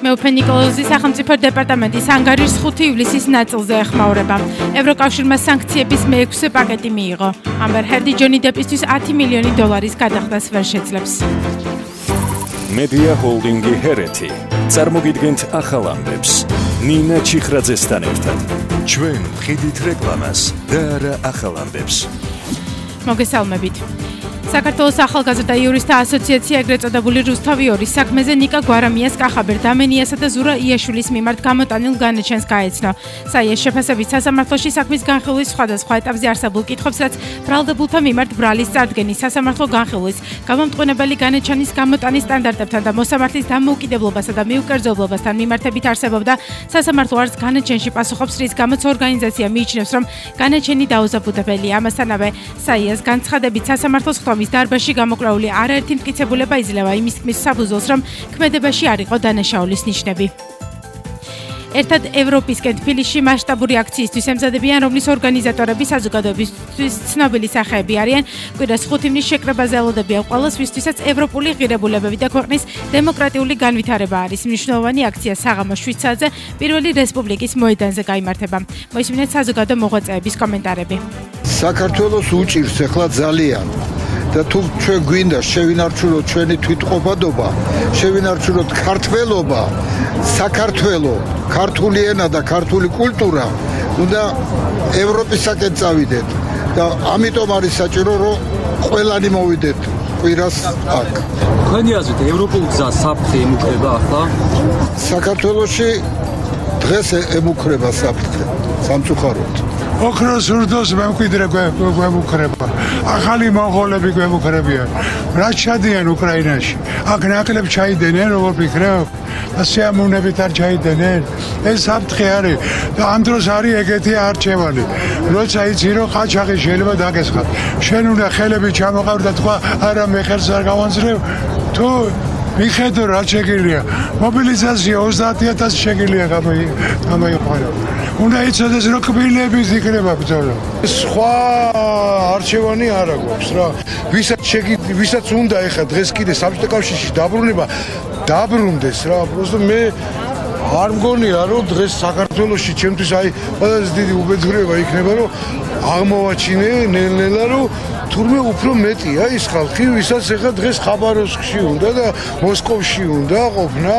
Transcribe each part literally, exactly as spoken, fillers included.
მეუფე ნიკოლოზი სახელმწიფო დეპარტამენტის ანგარიშს ხუთი ივლისის ნაწილზე ეხმაურება. ევროკავშირმა სანქციების მეექვსე პაკეტი მიიღო. ამბერ ჰერდი ჯონი დეპისთვის ათი მილიონი დოლარის გადახდას ვერ შეძლებს. მედია ჰოლდინგი ჰერეთი წარმოგიდგენთ ახალ ამბებს. ნინა ჩიხრაძესთან ერთად. ჩვენ ვხედით რეკლამას და არა ახალ ამბებს. მოგესალმებით. საქართველოს ახალგაზრდა იურისტთა ასოციაცია ეგრეთ წოდებული რუსთავი-ორის საქმეზე ნიკა გვარამიას კახაბერ დამენიასა და ზურა იაშვილის მიმართ გამოტანილ განაჩენს გაეცნო. საიეს შეფასებით სასამართლოში საქმის განხილვის სხვადასხვა ეტაპზე არსებულ კითხვებს, რაც ბრალდებულთა მიმართ ბრალის წარდგენის, სასამართლო განხილვის, გამომტყუნებელი განაჩენის გამოტანის სტანდარტებთან და მოსამართლის დამოუკიდებლობასა და მიუკერძებლობასთან მიმართებით არსებობდა, სასამართლო არც განაჩენში პასუხობს, რის გამოც ორგანიზაცია მიიჩნევს, რომ განაჩენი დაუზაბუდებელია. ამასთანავე, საიეს განცხადებით სასამართლოს დარბაზში გამოკვლეული არაერთი მტკიცებულება იძლევა იმის თქმის საფუძველს, რომ ქმედებაში არ იყო დანაშაულის ნიშნები. ერთად ევროპისკენ თბილისში მასშტაბური აქციისთვის ემზადებიან, რომლის ორგანიზატორები საზოგადოებისთვის ცნობილი სახეები არიან. კვირას ხუთ ივნის შეკრებაზე ელოდებიან ყველას, ვისთვისაც ევროპული ღირებულებები და ქვეყნის დემოკრატიული განვითარება არის. მნიშვნელოვანი აქცია საღამოს შვიდ საათზე პირველი რესპუბლიკის მოედანზე გაიმართება. მოისმინეთ საზოგადო მოღვაწეების კომენტარები. საქართველოს უჭირს ახლა ძალიან და თუ ჩვენ გვინდა შევინარჩუნოთ ჩვენი თვითყოფადობა, შევინარჩუნოთ ქართველობა, საქართველო, ქართული ენა და ქართული კულტურა, უნდა ევროპისაკენ წავიდეთ და ამიტომ არის საჭირო, რომ ყველანი მოვიდეთ კვირას აქ. თქვენი აზრით ევროპულ გზას საფრთხე ემუქრება ახლა? საქართველოში დღეს ემუქრება საფრთხე, სამწუხაროდ. ოქროს ურდოს მემკვიდრე გვემუქრება. ახალი მონღოლები გვემუქრებიან. რაც ჩადიან უკრაინაში. აქ ნაკლებ ჩაიდენენ, როგორ ფიქრობ? და სიამოვნებით არ ჩაიდენენ. ეს საფრთხე არის და ამ დროს არის ეგეთი არჩევანი. როცა იცი რომ ყაჩაღი შეიძლება დაგესხათ. შენ უნდა ხელები ჩამოყარ და თქვა არა მე ხელს არ გავანძრევ. თუ მიხედო რა შეგიძლია. მობილიზაცია ოცდაათი ათასი შეგიძლია გამოიყო. უნდა იცოდეს რომ კბილების იქნება ბრძოლა. სხვა არჩევანი არ აქვს რა. ვისაც შეგიძლია, ვისაც უნდა ეხა დღეს კიდე საბჭოთა კავშირში დაბრუნება, დაბრუნდეს რა. просто მე არ მგონია რომ დღეს საქართველოში ჩემთვის აი ყველაზე დიდი უბედურება იქნება რომ აღმოვაჩინე ნელ-ნელა რომ თურმე უფრო მეტია ის ხალხი, ვისაც ეხა დღეს ხაბაროვსკში უნდა და მოსკოვში უნდა ყოფნა.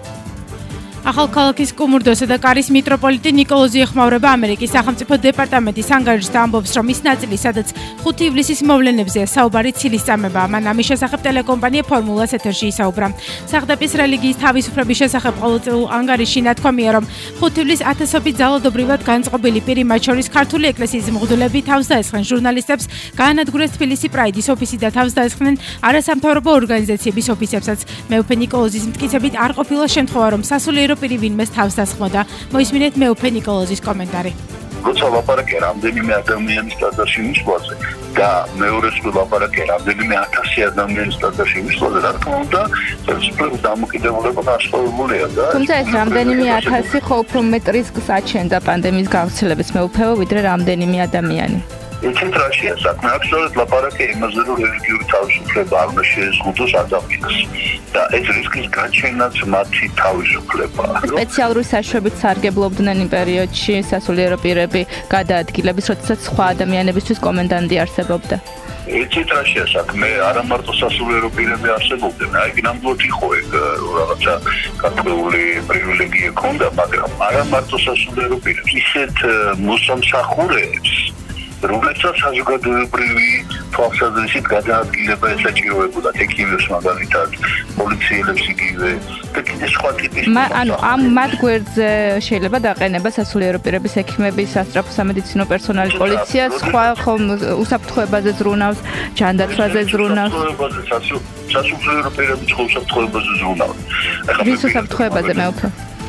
ახალქალაქის კუმურდოსა და კარის მიტროპოლიტი ნიკოლოზი ეხმაურება ამერიკის სახელმწიფო დეპარტამენტის ანგარიშს და ამბობს, რომ ის ნაწილი, სადაც ხუთი ივლისის მოვლენებზეა საუბარი, ცილის წამებაა. მან ამის შესახებ ტელეკომპანია ფორმულას ეთერში ისაუბრა. საღდეპის რელიგიის თავისუფლების შესახებ ყოველწლიურ ანგარიშში ნათქვამია, რომ ხუთი ივლისს ათასობით ძალადობრივად განწყობილი პირი, მათ შორის ქართული ეკლესიის მღვდლები, თავს დაესხნენ ჟურნალისტებს, გაანადგურეს თბილისი პრაიდის ოფისი და თავს დაესხნენ არასამთავრობო ორგანიზაციების ოფისებსაც. მეუფე ნიკოლოზის მტკიცებით არ ყოფილა შემთხვევა, რომ სასულიერო პირი ვინმეს თავს დასხმოდა. მოისმინეთ მეუფე ნიკოლოზის კომენტარი. როცა ლაპარაკია რამდენიმე ადამიანის ტაძარში მისვლაზე და მეორეს ლაპარაკია რამდენიმე ათასი ადამიანის ტაძარში მისვლაზე, რა თქმა უნდა, ხელისუფლების დამოკიდებულება განსხვავებულია და თუმცა ეს რამდენიმე ათასი ხო უფრო მეტ რისკს აჩენდა პანდემიის გავრცელების მეუფეო, ვიდრე რამდენიმე ადამიანი. იცით რა საქმე აქვს, რომ ლაპარაკია იმაზე, რომ რელიგიური თავისუფლება არ უნდა შეეზღუდოს ადამიანს და ეს რისკის გაჩენაც მათი თავისუფლებაა. სპეციალური საშუალებით სარგებლობდნენ იმ პერიოდში სასულიერო პირები გადაადგილების, როდესაც სხვა ადამიანებისთვის კომენდანტი არსებობდა. იცით რა საქმე, არა მარტო სასულიერო პირები არსებობდნენ, აი ნამდვილად იყო ეგ რაღაცა კათოლიკური პრივილეგია ჰქონდა, მაგრამ არა მარტო სასულიერო პირებს, ისეთ მოსამსახურეებს, რომელსაც საზოგადოებრივი თვალსაზრისით გადაადგილება ესაჭიროებოდა, ექიმებს მაგალითად, პოლიციელებს იგივე და კიდე სხვა ტიპის. ანუ ამ მათ გვერდზე შეიძლება დაყენება სასულიერო პირების ექიმების, სასწრაფო სამედიცინო პერსონალი, პოლიცია, სხვა ხომ უსაფრთხოებაზე ზრუნავს, ჯანდაცვაზე ზრუნავს. სასულიერო პირების უსაფრთხოებაზე ზრუნავს. ვის უსაფრთხოებაზე მეუფე?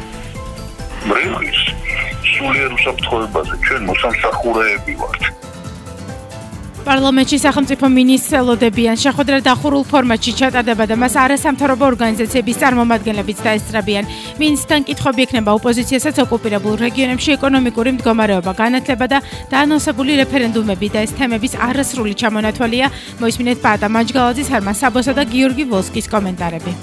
მრეღის სულიერ უსაფრთხოებაზე ჩვენ მოსამსახურეები ვართ. პარლამენტში სახელმწიფო მინისტრს ელოდებიან, შეხვედრა დახურულ ფორმატში ჩატარდება და მას არასამთავრობო ორგანიზაციების წარმომადგენლებიც დაესწრებიან. მინისტრთან კითხვები ექნება ოპოზიციასაც ოკუპირებულ რეგიონებში ეკონომიკური მდგომარეობა, განათლება და დაანონსებული რეფერენდუმები და ეს თემების არასრული ჩამონათვალია. მოისმინეთ პაატა მაჯგალაძის, ჰერმან საბოსა და გიორგი ვოლსკის კომენტარები.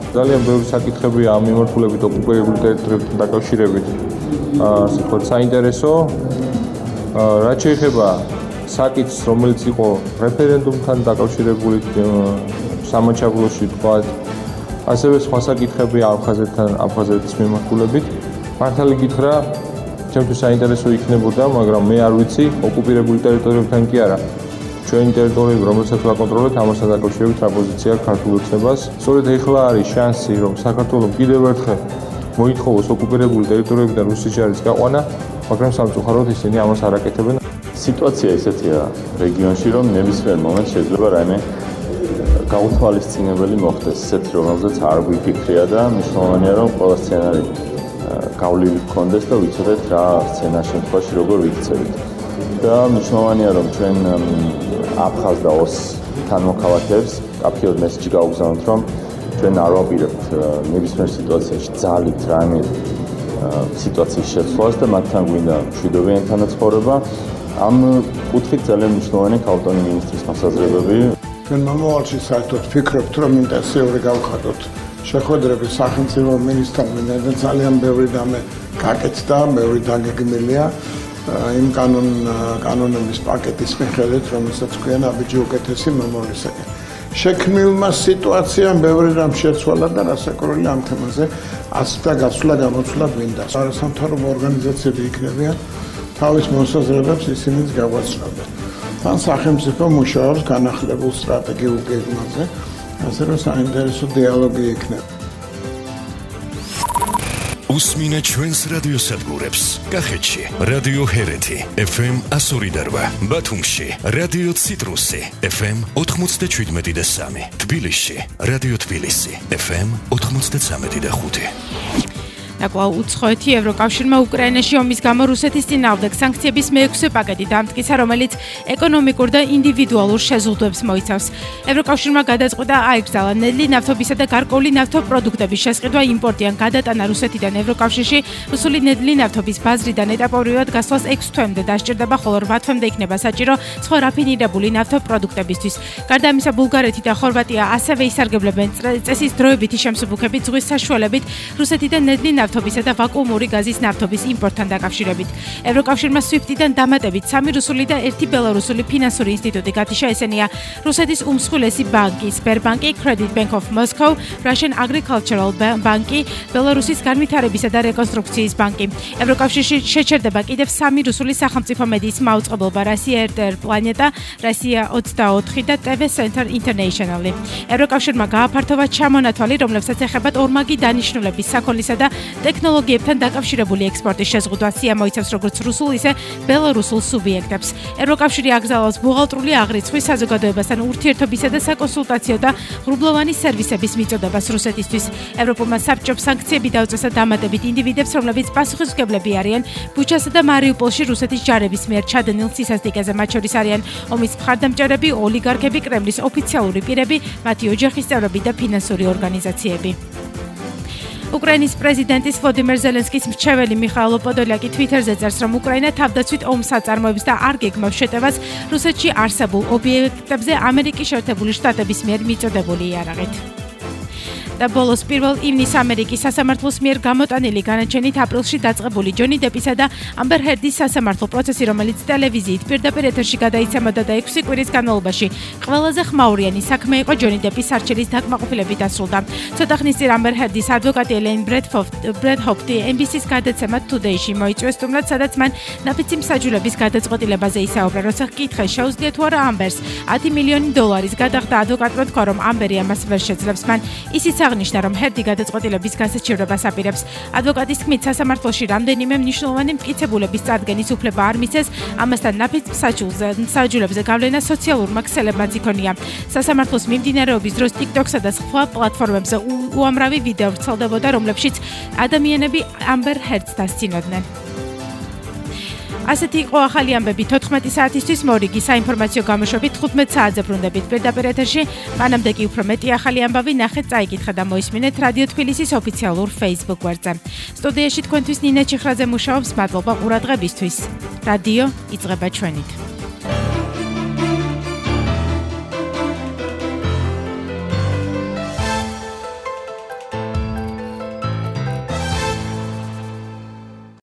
ძალიან ბევრი საკითხებია ამ მიმართულებით ოკუპირებული ტერიტორიებთან დაკავშირებით. ასე ვთქვათ, საინტერესო. რაც შეეხება საკითხს, რომელიც იყო რეფერენდუმთან დაკავშირებული სამაჩაბლოში ვთქვათ, ასევე სხვა საკითხები აფხაზეთთან, აფხაზეთის მიმართულებით. მართალი გითხრა, ჩემთვის საინტერესო იქნებოდა, მაგრამ მე არ ვიცი, ოკუპირებული ტერიტორიებთან კი არა. ჩვენი ტერიტორიები, რომელსაც ვაკონტროლებთ, ამასთან დაკავშირებით რა პოზიცია აქვს ქართულ ოცნებას. სწორედ ეხლა არის შანსი, რომ საქართველოს კიდევ ერთხელ მოითხოვოს ოკუპირებული ტერიტორიებიდან რუსეთის ჯარის გაყვანა, მაგრამ სამწუხაროდ ისინი ამას არ აკეთებენ. სიტუაცია ისეთია რეგიონში, რომ ნებისმიერ მომენტს შეიძლება რაიმე გაუთვალისწინებელი მოხდეს, ისეთი რომელზეც არ ვიფიქრია და მნიშვნელოვანია, რომ ყველა სცენარი გავლილი გქონდეს და ვიცოდეთ რა სცენარ შემთხვევაში როგორ ვიქცევით. და მნიშვნელოვანია, რომ ჩვენ აფხაზ და ოს თანმოქალაქეებს კაფეოდ მესიჯი გავგზავნოთ, რომ ჩვენ არ ვაპირებთ ნებისმიერ სიტუაციაში ძალით რაიმე სიტუაციის შეცვლას და მათთან გვინდა მშვიდობიანი თანაცხოვრება. ამ კუთხით ძალიან მნიშვნელოვანია ქალბატონი მინისტრის მოსაზრებები. ჩვენ მომავალში საერთოდ ვფიქრობთ, რომ ინტენსიური გავხადოთ შეხვედრები სახელმწიფო მინისტრთან, ვინაიდან ძალიან ბევრი რამე გაკეთდა, ბევრი დაგეგმილია იმ კანონ კანონების პაკეტის მიხედვით, რომელსაც ქვია ნაბიჯი უკეთესი მომავლისაკენ. შექმნილმა სიტუაციამ ბევრი რამ შეცვალა და რასაკვირველი ამ თემაზე ასთა გასვლა გამოცვლა გვინდა. არასამთავრობო ორგანიზაციები იქნებიან თავის მოსაზრებებს ისინიც გაგვაცნობენ. თან სახელმწიფო მუშაობს განახლებულ სტრატეგიულ გეგმაზე, ასე რომ საინტერესო დიალოგი იქნება. უსმინე ჩვენს რადიოსადგურებს. კახეთში რადიო ჰერეთი ეფ ემ ასორი და რვა, ბათუმში რადიო ციტრუსი ეფ ემ ოთხმოცდაშვიდმეტი და სამი, თბილისში რადიო თბილისი ეფ ემ ოთხმოცდაცამეტი და ხუთი. ნაკვალ უცხოეთი ევროკავშირმა უკრაინაში ომის გამო რუსეთის წინააღმდეგ სანქციების მეექვსე პაკეტი დამტკიცა, რომელიც ეკონომიკურ და ინდივიდუალურ შეზღუდვებს მოიცავს. ევროკავშირმა გადაწყვიტა აიკრძალა ნედლი ნავთობისა და გარკვეული ნავთობპროდუქტების შესყიდვა, იმპორტი ან გადატანა რუსეთიდან ევროკავშირში, რუსული ნედლი ნავთობის ბაზრიდან ეტაპობრივად გასვლას ექვს თვემდე დასჭირდება, ხოლო რვა თვემდე იქნება საჭირო სხვა რაფინირებული ნავთობპროდუქტებისთვის. გარდა ამისა, ბულგარეთი და ხორვატია ასევე ისარგებლებენ წესის დროებითი შემსუბუქებით ზღვის საშუალებით რუსეთიდან ნედლი ნავთობისა და ვაკუუმური გაზის ნავთობის იმპორტთან დაკავშირებით. ევროკავშირმა სვიფტიდან დამატებით სამი რუსული და ერთი ბელარუსული ფინანსური ინსტიტუტი გათიშა, ესენია რუსეთის უმსხვილესი ბანკი სბერბანკი, Credit Bank of Moscow, Russian Agricultural ბანკი, ბელარუსის განვითარებისა და რეკონსტრუქციის ბანკი. ევროკავშირში შეჩერდება კიდევ სამი რუსული სახელმწიფო მედიის მაუწყებლობა, Russia ერ დე ერ Planeta, Russia ოცდაოთხი და ტი ვი Center International. ევროკავშირმა გააფართოვა ჩამონათვალი, რომლებსაც ეხებათ ორმაგი დანიშნულების საქონლისა და ტექნოლოგიებთან დაკავშირებული ექსპორტის შეზღუდვა, მოიცავს როგორც რუსულ, ისე ბელარუსულ სუბიექტებს. ევროკავშირი აკრძალავს ბუღალტრული აღრიცხვის, საზოგადოებასთან ურთიერთობისა და საკონსულტაციო და ღრუბლოვანი სერვისების მიწოდებას რუსეთისთვის. ევროპულმა საბჭომ სანქციები დაუწესა დამატებით ინდივიდებს, რომლებიც პასუხისმგებლები არიან ბუჩასა და მარიუპოლში რუსეთის ჯარების მიერ ჩადენილ სისასტიკეზე. მათ შორის არიან ომის მხარდამჭერები, ოლიგარქები, კრემლის ოფიციალური პირები, მათი ოჯახის წევრები და ფინანსური ორგანიზაციები. უკრაინის პრეზიდენტის ვლადიმერ ზელენსკის მრჩეველი მიხაილ პოდოლაკი თვიტერზე წერს, რომ უკრაინა თავდაცვით ომს აწარმოებს და არ გეგმავს შეტევას რუსეთში არსებულ ობიექტებზე ამერიკის შეერთებული შტატების მიერ მიწოდებული იარაღით. და ბოლოს პირველ ივნის ამერიკის სასამართლოს მიერ გამოტანილი განაჩენით აპრილში დაწყებული ჯონი დეპისა და ამბერ ჰერდის სასამართლო პროცესი, რომელიც ტელევიზიით პირდაპირ ეთერში გადაიცემოდა და ექვსი კვირის განმავლობაში ყველაზე ხმაურიანი საქმე იყო ჯონი დეპის არჩევის დაკმაყოფილებით დასრულდა. ცოტა ხნის წინ ამბერ ჰერდის ადვოკატი ელენ ბრედჰოფტი ენ ბი სის გადაცემა Today-ში მოიწვიეს, თუმცა სადაც მან ნაფიცი მსაჯულების გადაწყვეტილებაზე ისაუბრა, როცა ჰკითხეს შეუძლია თუ არა ამბერს ათი მილიონი დოლარის გადახდა, ადვოკატმა თქვა, რომ ამბერი ამას ვერ შეძლებს. მან ისიც აღნიშნა, რომ ჰერდი გადაწყვეტილების გასაჩივრებას აპირებს. ადვოკატის თქმით, სასამართლოში რამდენიმე მნიშვნელოვანი მტკიცებულების წარდგენის უფლება არ მისცეს, ამასთან ნაფიც მსაჯულებზე გავლენა სოციალურმა ქსელებმაც იქონია. სასამართლოს მიმდინარეობის დროს TikTok-სა და სხვა პლატფორმებზე უამრავი ვიდეო ვრცელდებოდა, რომლებშიც ადამიანები ამბერ ჰერდს დასცინოდნენ. ასეთი იყო ახალი ამბები თოთხმეტი საათისთვის, მორიგი საინფორმაციო გამოშვებით თხუთმეტ საათზე ბრუნდებით პირდაპირ ეთერში. მანამდე კი უფრო მეტი ახალი ამბავი ნახეთ, წაიკითხა და მოისმინეთ რადიო თბილისის ოფიციალურ Facebook გვერდზე. სტუდიაში თქვენთვის ნინა ჩიხრაძე მუშაობს, მადლობა ყურადღებისთვის. რადიო იწყება ჩვენით.